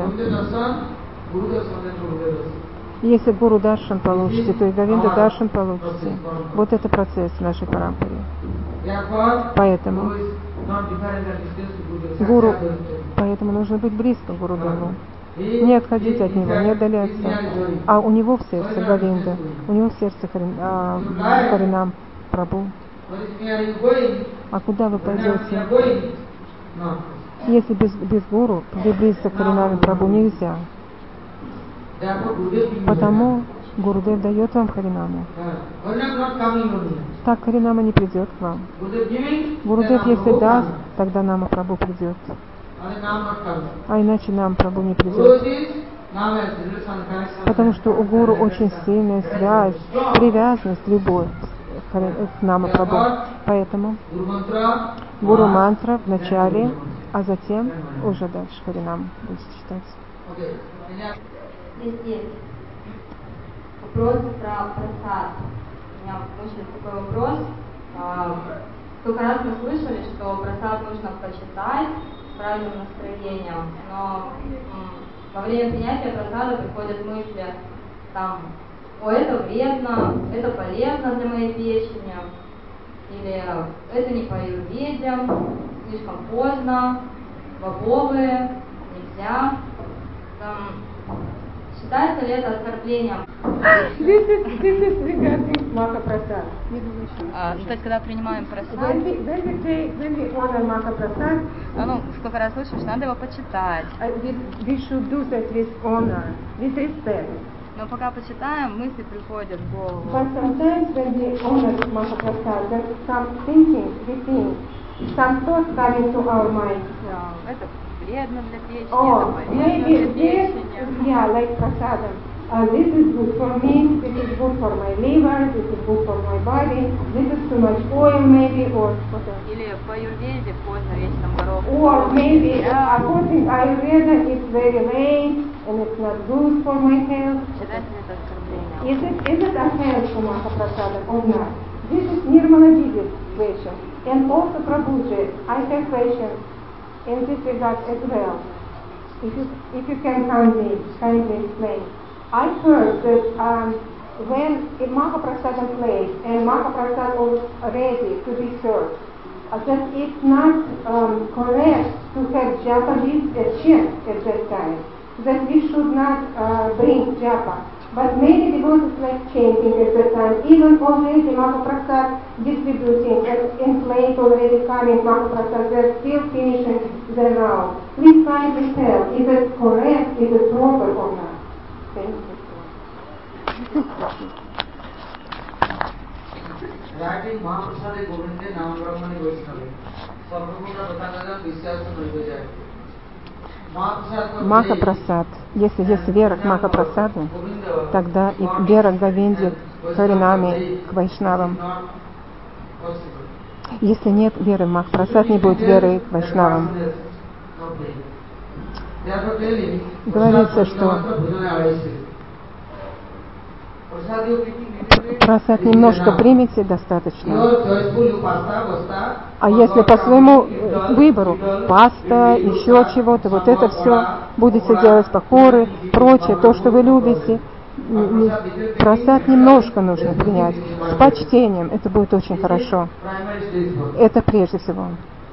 Если Гуру Даршан получите, то и Говинда Даршан получите. Вот это процесс в нашей парампаре. Поэтому Гуру, поэтому нужно быть близко к Гурудеву. Не отходить от него, не отдаляться. А у него в сердце Говинда, у него в сердце Харин, а, Харинам Прабху. А куда вы пойдете? Если без, без гуру приблизиться к Харинаме Прабху нельзя. Потому Гурудев дает вам Харинаму. Так Харинама не придет к вам. Гурудев, если даст, тогда Нама Прабху придет. А иначе Нама Прабху не придет. Потому что у гуру очень сильная связь, привязанность, любовь к Нама Прабху. Поэтому гуру мантра в начале, а затем уже дальше Харинам будет читать. Здесь вопрос про просад. У меня мучает такой вопрос. Сколько раз мы слышали, что просад нужно почитать с правильным настроением, но во время принятия просада приходят мысли, там, о, это вредно, это полезно для моей печени, или это не по аюрведе, слишком поздно, бобовы, нельзя. Там, считается ли это оскорблением? This is, this is regarding Mahaprasad. А, то есть, когда принимаем просад, When we, when we, take, when we honor Mahaprasad, а, ну, сколько раз слышишь, надо его почитать. uh, we, we should do that with honor, with respect. Но пока почитаем, мысли приходят в голову. But sometimes when we honor Mahaprasad, there's some thinking, we think, some thoughts coming to our mind. Да, это вредно для печени, Oh, это полезно maybe для this, печени. yeah, like prasadam. Uh, this is good for me, this is good for my liver, this is good for my body, this is too much oil maybe, or whatever. Или по аюрведе поздно вечером горох. Or maybe according to Ayurveda it's very late and it's not good for my health. Считается ли это оскорблением? Is it, is it offense to Mahaprasada or not? This is Nirmala Ji's question. And also Prabhuji, I have questions in this regard as well. If you, if you can kindly, kindly explain. I heard that um, when a Mahaprasada plays and Mahaprasada was ready to be served, uh, that it's not um, correct to have japa list as chant at that time. That we should not uh, bring japa. But many devotees like chanting at that time. Even already Mahaprasad distributing and in place already coming Mahaprasad, they're still finishing their round. Please kindly tell, is it correct, is it proper or not? Thank you. Writing Mahaprasade Govinde Nam Brahmani Vaishnava. Sarvabhuta Vatanaga Visyasa Nurvajaya. Махапрасад. Если есть вера к Махапрасаду, тогда и вера к Говинде, к Харинаме, к Вайшнавам. Если нет веры в Махапрасад, не будет веры к Вайшнавам. Говорится, что просад немножко примите, достаточно. А если по своему выбору, паста, еще чего-то, вот это все будете делать, покоры, прочее, то, что вы любите, просад немножко нужно принять. С почтением, это будет очень хорошо. Это прежде всего.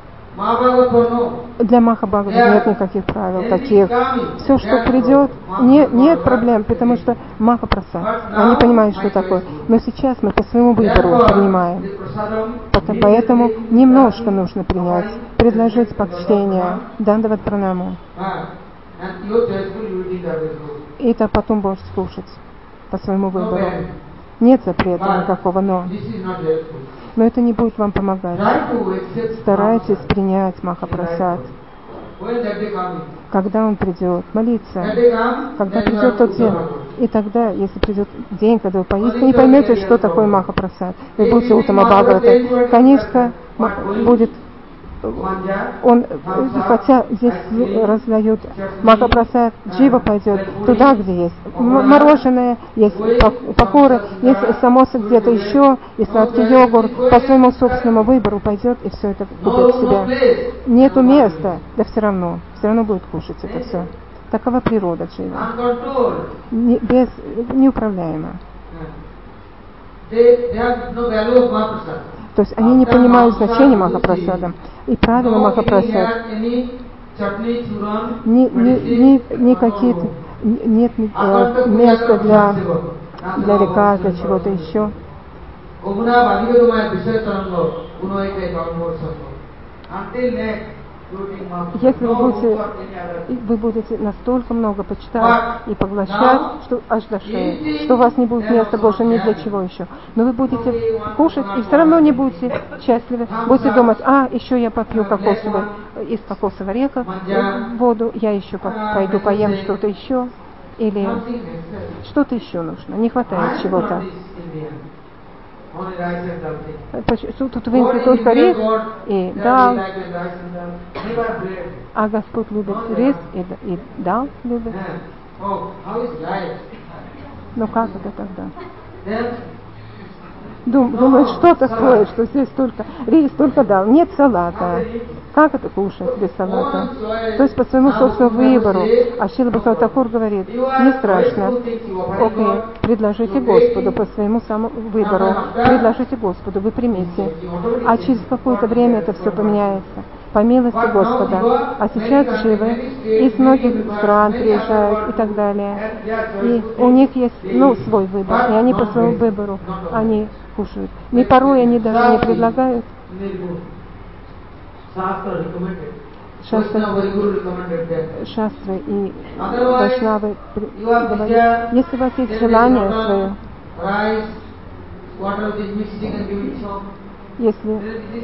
Для Махабхагавата нет никаких правил таких. Все, что придет, нет, нет проблем, потому что Махапрасад, они понимают, что такое. Но сейчас мы по своему выбору принимаем. Поэтому немножко нужно принять, предложить почтение, дандават пранаму. И это потом будешь слушать по своему выбору. Нет запрета никакого, но. Но это не будет вам помогать. Старайтесь принять Махапрасад. Когда он придет, молиться. Когда придет тот день, И тогда, если придет день, когда вы поистине не поймете, что такое Махапрасад, вы будете Уттама Бхагавата. Канишка будет, он, хотя здесь раздают Махапрасад, Джива пойдет туда, где есть мороженое, есть пакоры, есть самосы где-то еще, и сладкий йогурт, по своему собственному выбору пойдет и все это купит себе. Нету места, да все равно, все равно будет кушать это все. Такова природа Джива. Не, без, неуправляема. То есть они не понимают значения Махапрасада. И правила Махапрасад ни, ни, ни, ни какие-то, нет э, места для, для лекарств, для чего-то еще. Если вы будете, вы будете настолько много почитать и поглощать, что аж до шеи, что у вас не будет места больше ни для чего еще. Но вы будете кушать и все равно не будете счастливы. Будете думать, а, еще я попью кокосовый, из кокосового ореха воду, я еще пойду поем что-то еще, или что-то еще нужно, не хватает чего-то. Тут в Индии только рис и дал, а Господь любит рис и, и дал любит. Ну как это тогда? Дум, думаю, что такое, что здесь только рис, только дал, нет салата. Как это кушать без салата? То есть по своему собственному выбору. А Шрила Бхактивинода Тхакур говорит, не страшно. Окей, предложите Господу по своему самому выбору. Предложите Господу, вы примите. А через какое-то время это все поменяется. По милости Господа. А сейчас живы, из многих стран приезжают и так далее. И у них есть, ну, свой выбор. И они по своему выбору, они кушают. И порой они даже не предлагают. Шастры, шастры и вайшнавы говорят, если у вас есть желание свое, если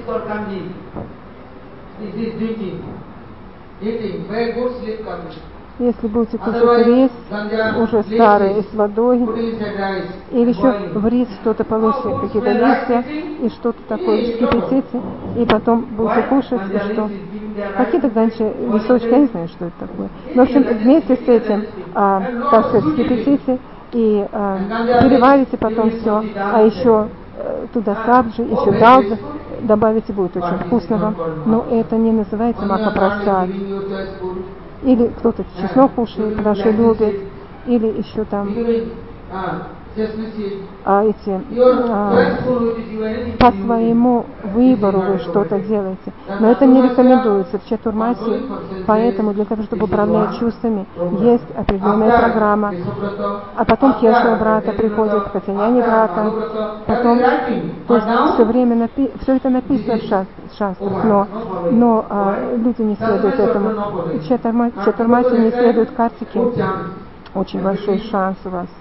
если будете кушать рис, уже старый, и с водой, или еще в рис что-то положите, какие-то листья, и что-то такое вскипятите, и потом будете кушать, и что? Какие-то ганчи, листочки, я не знаю, что это такое. Но, в общем, вместе с этим, а, так сказать, вскипятите, и а, переварите потом все, а еще а, туда сабджи, еще далджи добавите, будет очень вкусно вам. Но это не называется Махапрасад. Или кто-то чеснок кушает, наши любят, или еще там а эти а, по своему выбору вы что-то делаете. Но это не рекомендуется в Чатурмасе, поэтому для того, чтобы управлять чувствами, есть определенная программа. А потом Кешава брата приходит, хотя я не брата. Потом, то есть все время напи- все это написано в шастрах, но, но а, люди не следуют этому. В Чатурмасе не следуют картике. Очень большой шанс у вас.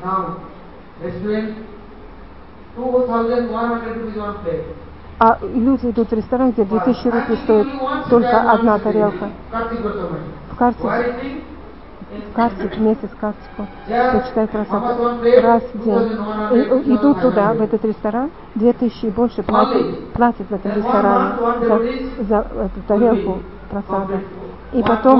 А люди идут в ресторан, где две тысячи рупий стоит только одна тарелка. В карте, в карте, месяц картику, почитай красоту, раз в день. И, идут туда, в этот ресторан, две тысячи и больше платят, платят в этом ресторане за, за эту тарелку просада. И потом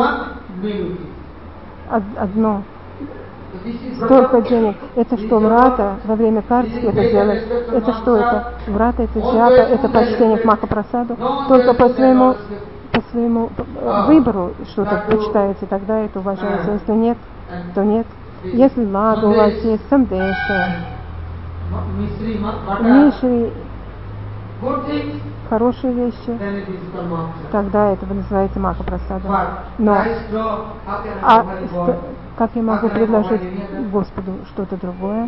одно. Столько денег. Это что, врата во время картики это делать? Это что это? Врата это джапа, это почтение к Махапрасаду. Только по своему, по своему выбору что-то почитаете, тогда это уважается. Если нет, то нет. Если лада у вас есть, сандеша, мишри, хорошие вещи, тогда это вы называете Махапрасадом. Но а, как я могу предложить Господу что-то другое?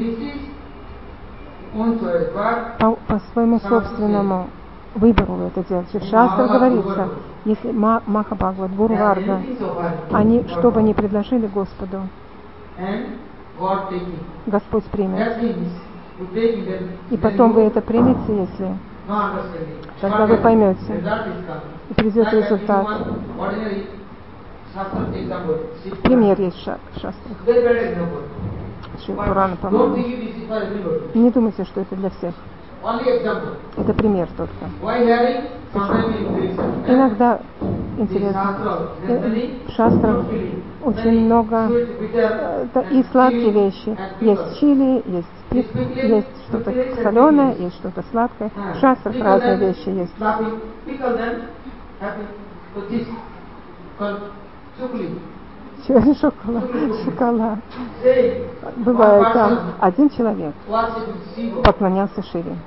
По, по своему собственному выбору вы это делаете. В Шастрах говорится, если Махабхагават, Гуру Варга, они что бы ни предложили Господу, Господь примет. И потом вы это примете, если тогда вы поймете, и придет результат. Пример есть в шастрах. Шри Пурана, Don't по-моему. think it is for everybody. Не думайте, что это для всех. Only example. Это пример только. Why hearing? Sometimes it brings us. Иногда интересно. э, В шастрах очень много э, да, и сладкие вещи. Есть чили, есть спирт, есть что-то соленое, есть что-то сладкое. В шастрах разные вещи есть. Чё, Шоколад, шоколад. Бывает там один человек поклонялся Шиве.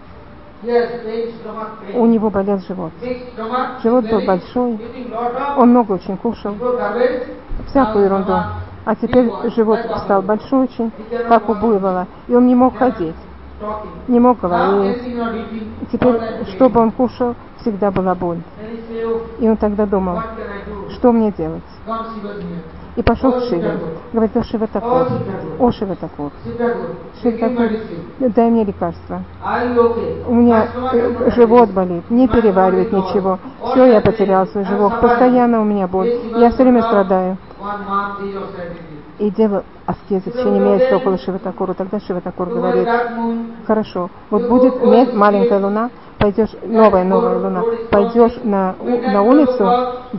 У него болел живот. Живот был большой, он много очень кушал, всякую ерунду. А теперь живот стал большой очень, как у буйвола, и он не мог ходить, не мог говорить. Теперь, что бы он кушал, всегда была боль. И он тогда думал, что мне делать? И пошел к Шиве. Говорит: о, Шива Такур, о, Шива Такур, Шива Такур, дай мне лекарство. У меня э, живот болит, не переваривает ничего. Все, я потерял свой живот. Постоянно у меня боль. Я все время страдаю. И делал аскезы в течение месяца около Шива Такура. Тогда Шива Такур говорит: хорошо, вот будет маленькая луна, пойдешь, новая новая луна, пойдешь на, на улицу,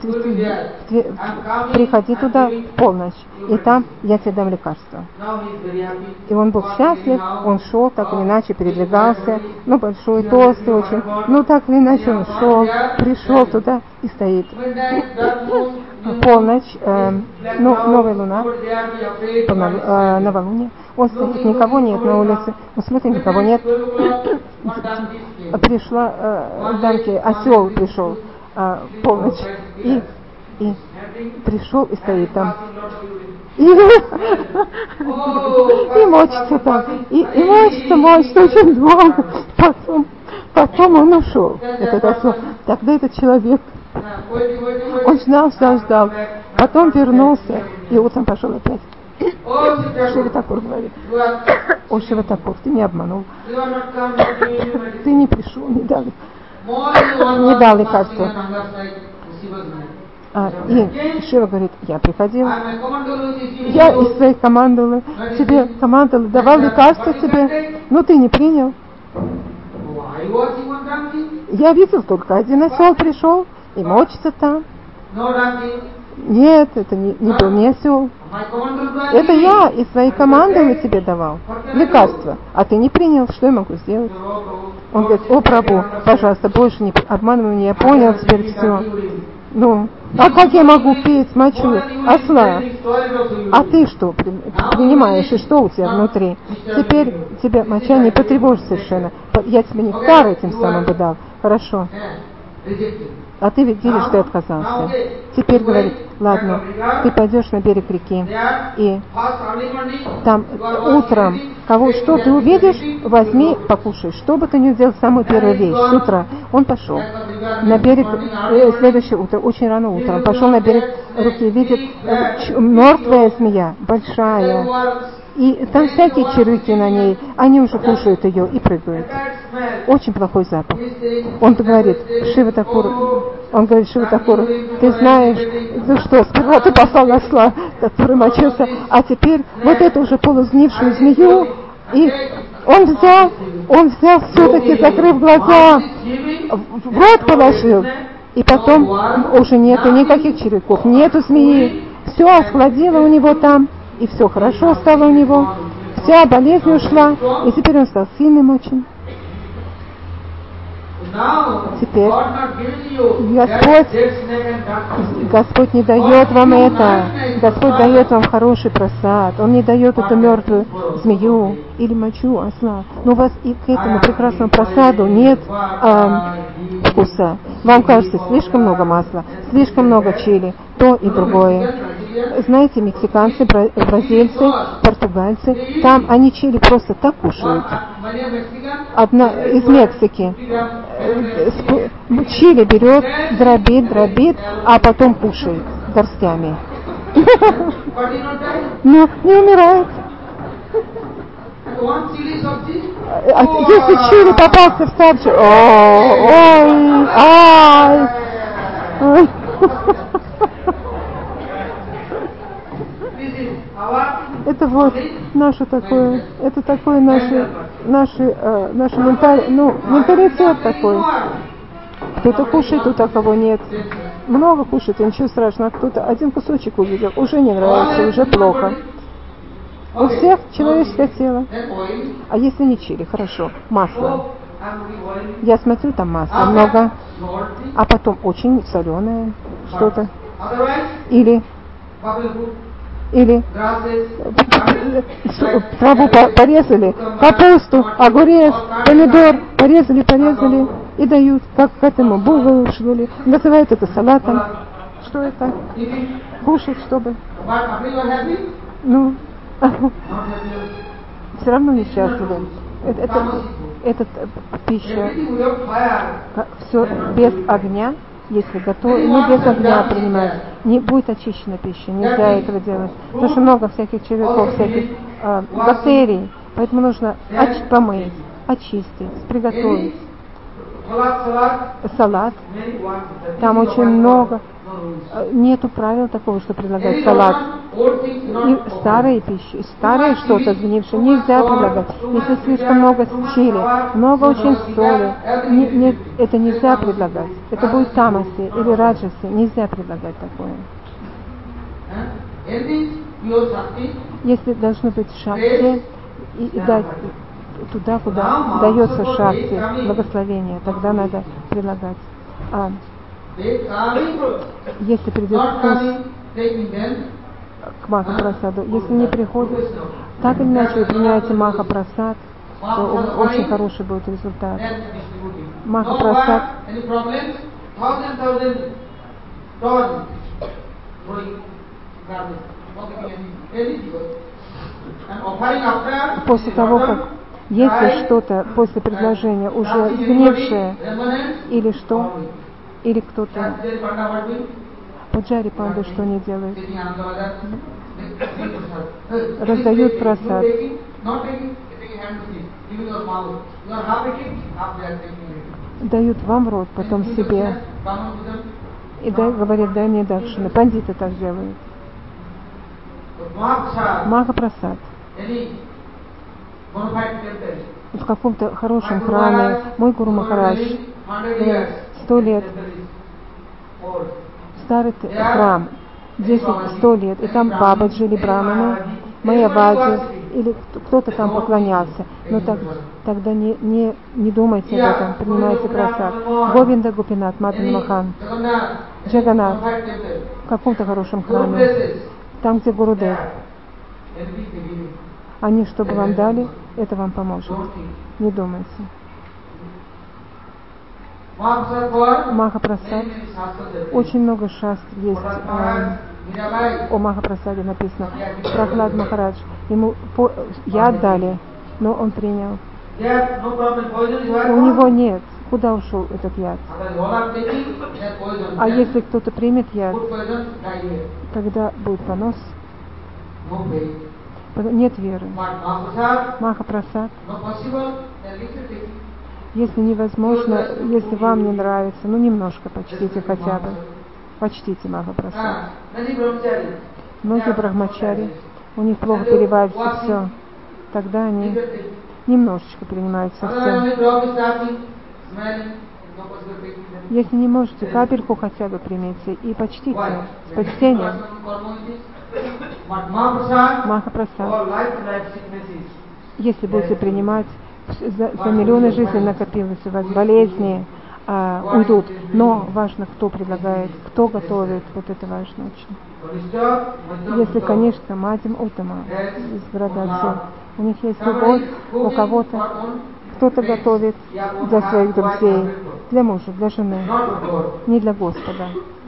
приходи туда в полночь, и там я тебе дам лекарство. И он был счастлив, он шел, так или иначе передвигался, ну большой, толстый очень, ну так или иначе он шел, пришел туда и стоит. Полночь, э, ну, новая луна, полно, э, новолуние, он стоит, никого нет на улице, он смотрит, никого нет. Пришла э, Данки, осел пришел э, полночь, и, и пришел и стоит там. И, и мочится там, и, и мочится, мочится очень долго. Потом, потом он ушел, этот осел. Тогда этот человек, он ждал, ждал, ждал. Потом вернулся и утром пошел опять. Шива Такур говорит: о, Шива Такур, ты не обманул. Ты не пришел, не дал, не дал лекарства. А, и Шива говорит: я приходил, я из своей командулы тебе командулы давал лекарства тебе, но ты не принял. Я видел, только один осел пришел и мочится там. Нет, это не, не был не осел. Это я из своей команды тебе давал лекарства, а ты не принял, что я могу сделать? Он говорит: о, Прабху, пожалуйста, больше не обманывай меня, я понял теперь все. Ну, а как я могу пить мочу осла? А ты что принимаешь, и что у тебя внутри? Теперь тебя моча не потревожит совершенно. Я тебе нектар этим самым бы дал. Хорошо. А ты ведь видишь, что ты отказался. Теперь говорит: ладно, ты пойдешь на берег реки, и там утром, кого, что ты увидишь, возьми, покушай. Что бы ты ни сделал, самую первую вещь, с утра. Он пошел на берег, э, следующее утро, очень рано утром, пошел на берег реки, видит э, мертвая змея, большая, и там всякие червяки на ней, они уже кушают ее и прыгают. Очень плохой запах. Он говорит: Шива Такур, он говорит: Шива Такур, ты знаешь, ну что, сперва ты послал осла, который мочился, а теперь вот эту уже полусгнившую змею, и он взял, он взял все-таки, закрыв глаза, в рот положил, и потом уже нету никаких червяков, нету змеи, все охладило у него там, и все хорошо стало у него, вся болезнь ушла, и теперь он стал сильным очень. Теперь Господь, Господь не дает вам это. Господь дает вам хороший просад. Он не дает эту мертвую змею или мочу осла. Но у вас и к этому прекрасному просаду нет э, вкуса. Вам кажется, слишком много масла, слишком много чили, то и другое. Знаете, мексиканцы, бразильцы, португальцы, там они чили просто так кушают. Одна из Мексики чили берет, дробит, дробит, а потом кушает горстями. Но не умирает. Если чили попался в сабчи, ой, ай, ой. Это вот наше такое, это такое наше, наши, э, наш менталь, ну, менталитет такой. Кто-то кушает, тут, а кого нет. Много кушает, и ничего страшного. А кто-то один кусочек увидел, уже не нравится, уже плохо. У всех человеческое тело. А если не чили, хорошо, масло. Я смотрю, там масла много, а потом очень соленое что-то. Или, или траву порезали, капусту, огурец, помидор, порезали, порезали и дают, как к этому булгуру, что ли. Называют это салатом. Что это? Кушать, чтобы. Ну, все равно несчастливы. Это, это, это пища, все без огня, если готово, ну без огня принимать, не будет очищена пища, нельзя этого делать. Потому что много всяких червяков, всяких э, бактерий, поэтому нужно оч- помыть, очистить, приготовить. Салат, там очень много, нету правил такого, что предлагать салат. И старые пищи, старое что-то сгнившее нельзя предлагать. Если слишком много чили, много очень соли, не, не, это нельзя предлагать. Это будет тамаси или раджаси, нельзя предлагать такое. Если должно быть шакти и, и дать туда, куда дается шакти, благословение, тогда надо предлагать. А если придет вкус к Маха-прасаду, если не приходит, так или иначе вы принимаете Маха-прасад, то очень хороший будет результат. Маха-прасад после того, как если что-то после предложения уже сгнившее, или что, или кто-то Пуджари Панду что не делает? Раздают просад. Дают вам в рот, потом себе. И дай, говорят, дай мне дакшину. Пандиты так делают. Маха-прасад. В каком-то хорошем храме мой Гуру Махарадж говорит, сто лет старый храм, десять-сто лет, и там бабаджи или браманы, майяваджи, или кто-то там поклонялся. Но так, тогда не, не, не думайте об этом, принимайте просад. Говинда Гопинат, Мадан Махан, Джаганат, в каком-то хорошем храме, там, где Гурудев. Они, чтобы вам дали, это вам поможет. Не думайте. Маха-прасад. Очень много шастр есть. Э, о Маха-прасаде написано. Прахлад Махарадж. Ему по, яд дали, но он принял. У него нет. Куда ушел этот яд? А если кто-то примет яд, тогда будет понос. Нет веры. Маха-прасад. Если невозможно, если вам не нравится, ну немножко почтите хотя бы. Почтите Маха-прасад. Многие брахмачари, у них плохо переваривается все. Тогда они немножечко принимают совсем. Если не можете, капельку хотя бы примите и почтите с почтением. Маха-прасад. Если будете принимать, за, за миллионы жизней накопилось у вас, болезни а, уйдут. Но важно, кто предлагает, кто готовит, вот это важно очень. Если, конечно, Мадим Утама из Градации, у них есть любовь, у кого-то, кто-то готовит для своих друзей, для мужа, для жены, не для Господа.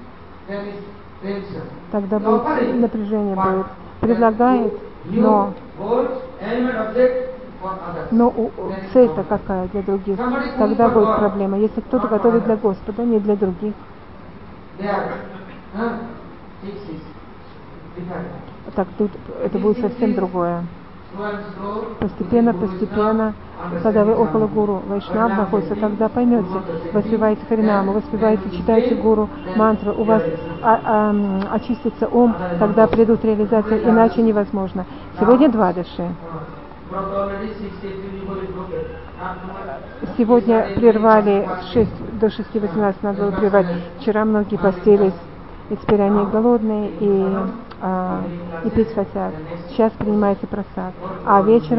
Тогда будет напряжение будет. Предлагает, но но цель-то какая для других? Тогда будет проблема. Если кто-то готовит для Господа, не для других. Так тут это будет совсем другое. Slow and slow, Постепенно, постепенно, когда вы около гуру Вайшнав находится, тогда поймете, воспеваете Харинаму, воспеваете, читаете гуру мантру, у вас а, а, очистится ум, тогда придут реализации, иначе невозможно. Сегодня два дыши. Сегодня прервали с шести до шести восемнадцати, надо было прервать. Вчера многие постились, и теперь они голодные и, а, и пить хотят. Сейчас принимается просад. А вечером